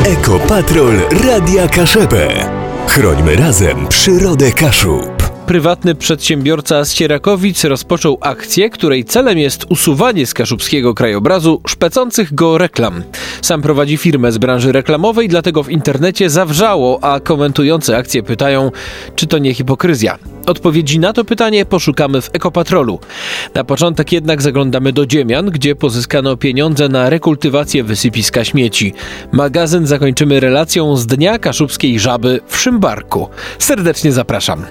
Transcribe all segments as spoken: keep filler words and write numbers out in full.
Ekopatrol Radia Kaszebę. Chrońmy razem przyrodę Kaszub. Prywatny przedsiębiorca z Sierakowic rozpoczął akcję, której celem jest usuwanie z kaszubskiego krajobrazu szpecących go reklam. Sam prowadzi firmę z branży reklamowej, dlatego w internecie zawrzało, a komentujący akcję pytają, czy to nie hipokryzja. Odpowiedzi na to pytanie poszukamy w Ekopatrolu. Na początek jednak zaglądamy do Dziemian, gdzie pozyskano pieniądze na rekultywację wysypiska śmieci. Magazyn zakończymy relacją z Dnia Kaszubskiej Żaby w Szymbarku. Serdecznie zapraszam.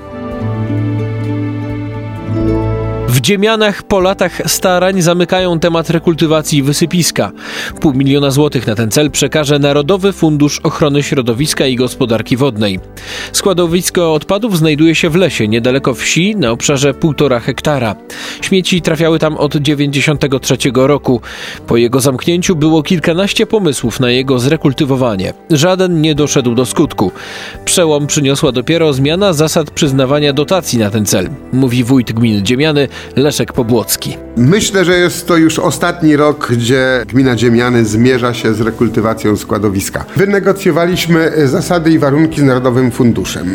W Dziemianach po latach starań zamykają temat rekultywacji wysypiska. Pół miliona złotych na ten cel przekaże Narodowy Fundusz Ochrony Środowiska i Gospodarki Wodnej. Składowisko odpadów znajduje się w lesie, niedaleko wsi, na obszarze półtora hektara. Śmieci trafiały tam od dziewięćdziesiątego trzeciego roku. Po jego zamknięciu było kilkanaście pomysłów na jego zrekultywowanie. Żaden nie doszedł do skutku. Przełom przyniosła dopiero zmiana zasad przyznawania dotacji na ten cel, mówi wójt gminy Dziemiany Leszek Pobłocki. Myślę, że jest to już ostatni rok, gdzie gmina Dziemiany zmierza się z rekultywacją składowiska. Wynegocjowaliśmy zasady i warunki z Narodowym Funduszem.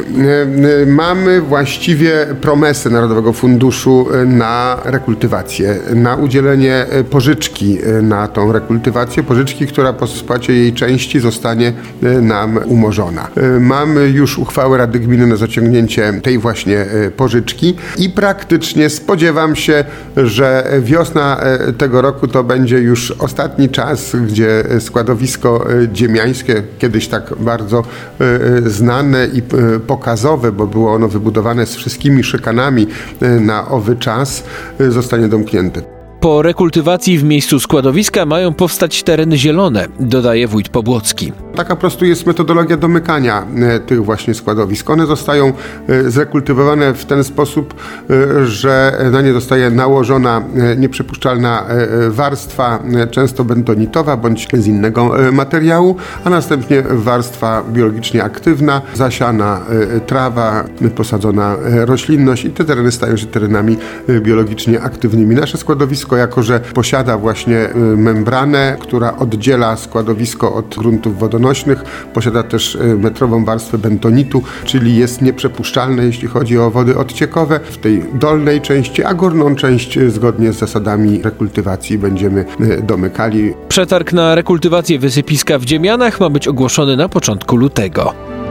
Mamy właściwie promesę Narodowego Funduszu na rekultywację, na udzielenie pożyczki na tą rekultywację, pożyczki, która po spłacie jej części zostanie nam umorzona. Mamy już uchwałę Rady Gminy na zaciągnięcie tej właśnie pożyczki i praktycznie spodziewam się, że wiosna tego roku to będzie już ostatni czas, gdzie składowisko dziemiańskie, kiedyś tak bardzo znane i pokazowe, bo było ono wybudowane z wszystkimi szykanami na owy czas, zostanie domknięte. Po rekultywacji w miejscu składowiska mają powstać tereny zielone, dodaje wójt Pobłocki. Taka po prostu jest metodologia domykania tych właśnie składowisk. One zostają zrekultywowane w ten sposób, że na nie zostaje nałożona nieprzepuszczalna warstwa, często bentonitowa bądź z innego materiału, a następnie warstwa biologicznie aktywna, zasiana trawa, posadzona roślinność i te tereny stają się terenami biologicznie aktywnymi. Nasze składowisko, jako że posiada właśnie membranę, która oddziela składowisko od gruntów wodonośnych, posiada też metrową warstwę bentonitu, czyli jest nieprzepuszczalne, jeśli chodzi o wody odciekowe w tej dolnej części, a górną część zgodnie z zasadami rekultywacji będziemy domykali. Przetarg na rekultywację wysypiska w Dziemianach ma być ogłoszony na początku lutego.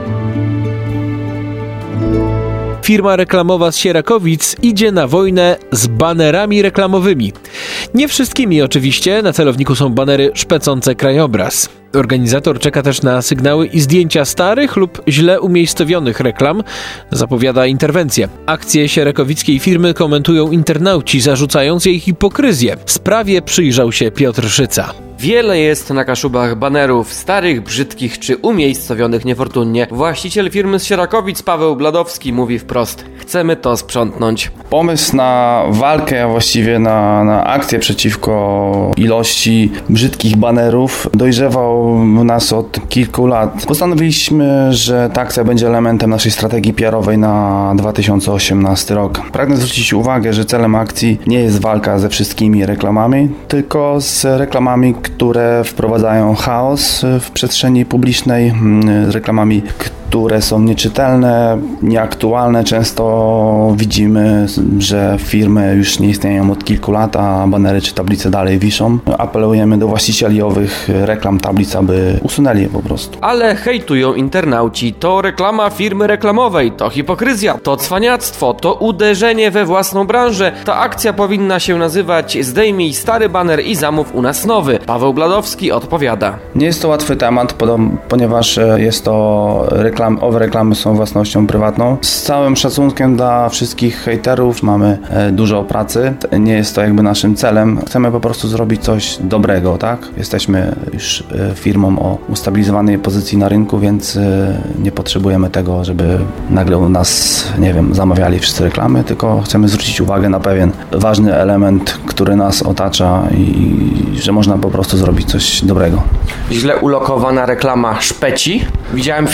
Firma reklamowa z Sierakowic idzie na wojnę z banerami reklamowymi. Nie wszystkimi oczywiście, na celowniku są banery szpecące krajobraz. Organizator czeka też na sygnały i zdjęcia starych lub źle umiejscowionych reklam. Zapowiada interwencję. Akcję sierakowickiej firmy komentują internauci, zarzucając jej hipokryzję. Sprawie przyjrzał się Piotr Szyca. Wiele jest na Kaszubach banerów, starych, brzydkich czy umiejscowionych niefortunnie. Właściciel firmy z Sierakowic Paweł Bladowski mówi wprost: chcemy to sprzątnąć. Pomysł na walkę, a właściwie na, na akcję przeciwko ilości brzydkich banerów dojrzewał w nas od kilku lat. Postanowiliśmy, że ta akcja będzie elementem naszej strategii P R owej na dwa tysiące osiemnasty rok. Pragnę zwrócić uwagę, że celem akcji nie jest walka ze wszystkimi reklamami, tylko z reklamami, które wprowadzają chaos w przestrzeni publicznej, z reklamami, które są nieczytelne, nieaktualne. Często widzimy, że firmy już nie istnieją od kilku lat, a banery czy tablice dalej wiszą. Apelujemy do właścicieli owych reklam, tablic, aby usunęli je po prostu. Ale hejtują internauci. To reklama firmy reklamowej, to hipokryzja, to cwaniactwo, to uderzenie we własną branżę. Ta akcja powinna się nazywać Zdejmij stary baner i zamów u nas nowy. Paweł Bladowski odpowiada. Nie jest to łatwy temat, ponieważ jest to reklama, owe reklamy są własnością prywatną. Z całym szacunkiem dla wszystkich hejterów, mamy dużo pracy. Nie jest to jakby naszym celem. Chcemy po prostu zrobić coś dobrego, tak? Jesteśmy już firmą o ustabilizowanej pozycji na rynku, więc nie potrzebujemy tego, żeby nagle u nas, nie wiem, zamawiali wszyscy reklamy, tylko chcemy zwrócić uwagę na pewien ważny element, który nas otacza i że można po prostu zrobić coś dobrego. Źle ulokowana reklama szpeci. Widziałem w internecie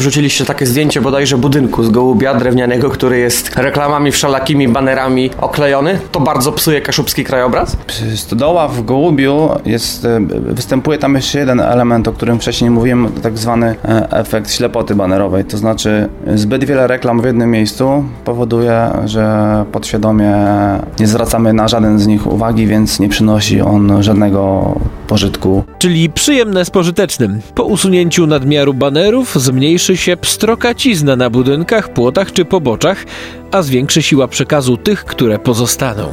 wrzuciliście takie zdjęcie bodajże budynku z Gołubia drewnianego, który jest reklamami wszelakimi banerami oklejony. To bardzo psuje kaszubski krajobraz? Stodoła w Gołubiu jest, występuje tam jeszcze jeden element, o którym wcześniej mówiłem, tak zwany efekt ślepoty banerowej. To znaczy zbyt wiele reklam w jednym miejscu powoduje, że podświadomie nie zwracamy na żaden z nich uwagi, więc nie przynosi on żadnego pożytku. Czyli przyjemne z pożytecznym. Po usunięciu nadmiaru banerów zmniejszy się pstrokacizna na budynkach, płotach czy poboczach, a zwiększy siła przekazu tych, które pozostaną.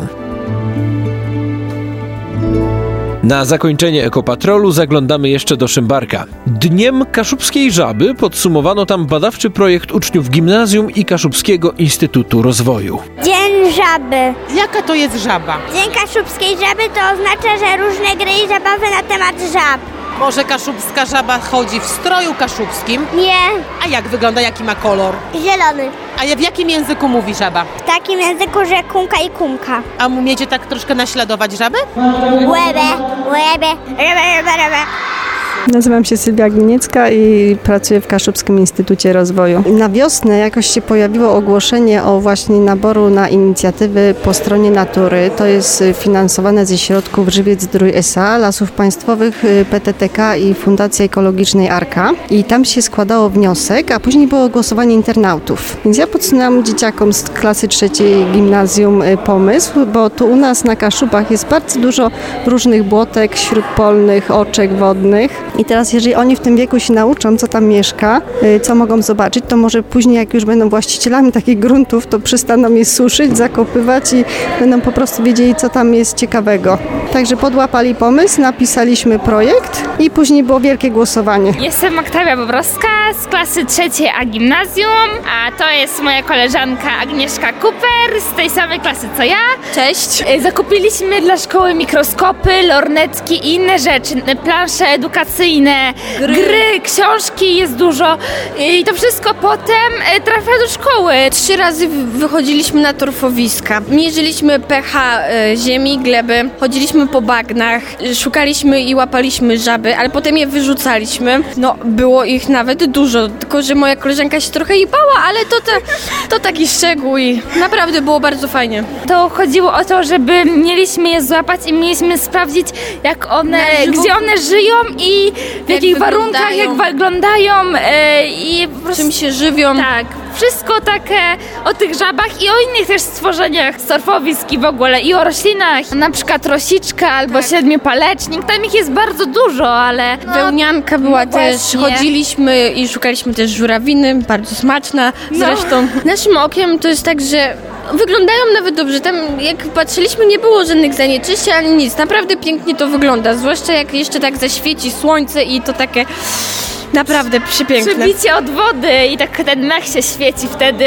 Na zakończenie Ekopatrolu zaglądamy jeszcze do Szymbarka. Dniem Kaszubskiej Żaby podsumowano tam badawczy projekt uczniów gimnazjum i Kaszubskiego Instytutu Rozwoju. Dzień Żaby. Jaka to jest żaba? Dzień Kaszubskiej Żaby to oznacza, że różne gry i zabawy na temat żab. Może kaszubska żaba chodzi w stroju kaszubskim? Nie. A jak wygląda, jaki ma kolor? Zielony. A w jakim języku mówi żaba? W takim języku, że kumka i kumka. A umiecie tak troszkę naśladować żabę? Łebe, łebe, rebe, rebe, rebe. Nazywam się Sylwia Gliniecka i pracuję w Kaszubskim Instytucie Rozwoju. Na wiosnę jakoś się pojawiło ogłoszenie o właśnie naboru na inicjatywy po stronie natury. To jest finansowane ze środków Żywiec Zdrój S A, Lasów Państwowych, P T T K i Fundacji Ekologicznej Arka. I tam się składało wniosek, a później było głosowanie internautów. Więc ja podsunęłam dzieciakom z klasy trzeciej gimnazjum pomysł, bo tu u nas na Kaszubach jest bardzo dużo różnych błotek śródpolnych, oczek wodnych. I teraz, jeżeli oni w tym wieku się nauczą, co tam mieszka, co mogą zobaczyć, to może później, jak już będą właścicielami takich gruntów, to przestaną je suszyć, zakopywać i będą po prostu wiedzieli, co tam jest ciekawego. Także podłapali pomysł, napisaliśmy projekt i później było wielkie głosowanie. Jestem Oktawia Bobrowska z klasy trzeciej A gimnazjum, a to jest moja koleżanka Agnieszka Cooper z tej samej klasy co ja. Cześć. Zakupiliśmy dla szkoły mikroskopy, lornetki i inne rzeczy, plansze edukacyjne, Gry. gry, książki, jest dużo i to wszystko potem trafia do szkoły. Trzy razy wychodziliśmy na torfowiska. Mierzyliśmy pH ziemi, gleby, chodziliśmy po bagnach, szukaliśmy i łapaliśmy żaby, ale potem je wyrzucaliśmy. No, było ich nawet dużo, tylko że moja koleżanka się trochę jej bała, ale to, to, to taki szczegół i naprawdę było bardzo fajnie. To chodziło o to, żeby mieliśmy je złapać i mieliśmy sprawdzić, jak one, gdzie one żyją i w jakich warunkach, jak wyglądają e, i po prostu czym się żywią. Tak, wszystko takie o tych żabach i o innych też stworzeniach z torfowisk i w ogóle i o roślinach, na przykład rosiczka albo tak. siedmiopalecznik, tam ich jest bardzo dużo, ale... No, wełnianka była no też, właśnie. Chodziliśmy i szukaliśmy też żurawiny, bardzo smaczna zresztą. No. Naszym okiem to jest tak, że wyglądają nawet dobrze. Tam jak patrzyliśmy, nie było żadnych zanieczyszczeń ani nic. Naprawdę pięknie to wygląda. Zwłaszcza jak jeszcze tak zaświeci słońce i to takie naprawdę przepiękne. Przybicie od wody i tak ten mech się świeci wtedy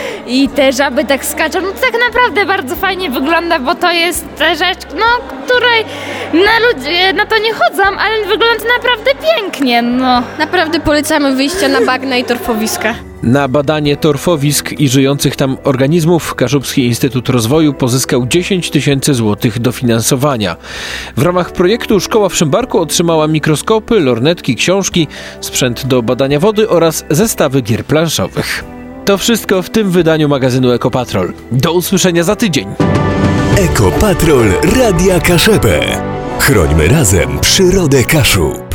i te żaby tak skaczą. No to tak naprawdę bardzo fajnie wygląda, bo to jest ta rzecz, no, której na ludzie na to nie chodzą, ale wygląda naprawdę pięknie, no. Naprawdę polecamy wyjścia na bagna i torfowiska. Na badanie torfowisk i żyjących tam organizmów Kaszubski Instytut Rozwoju pozyskał dziesięć tysięcy złotych dofinansowania. W ramach projektu szkoła w Szymbarku otrzymała mikroskopy, lornetki, książki, sprzęt do badania wody oraz zestawy gier planszowych. To wszystko w tym wydaniu magazynu Ekopatrol. Do usłyszenia za tydzień. Ekopatrol Radia Kaszebę. Chrońmy razem przyrodę Kaszub.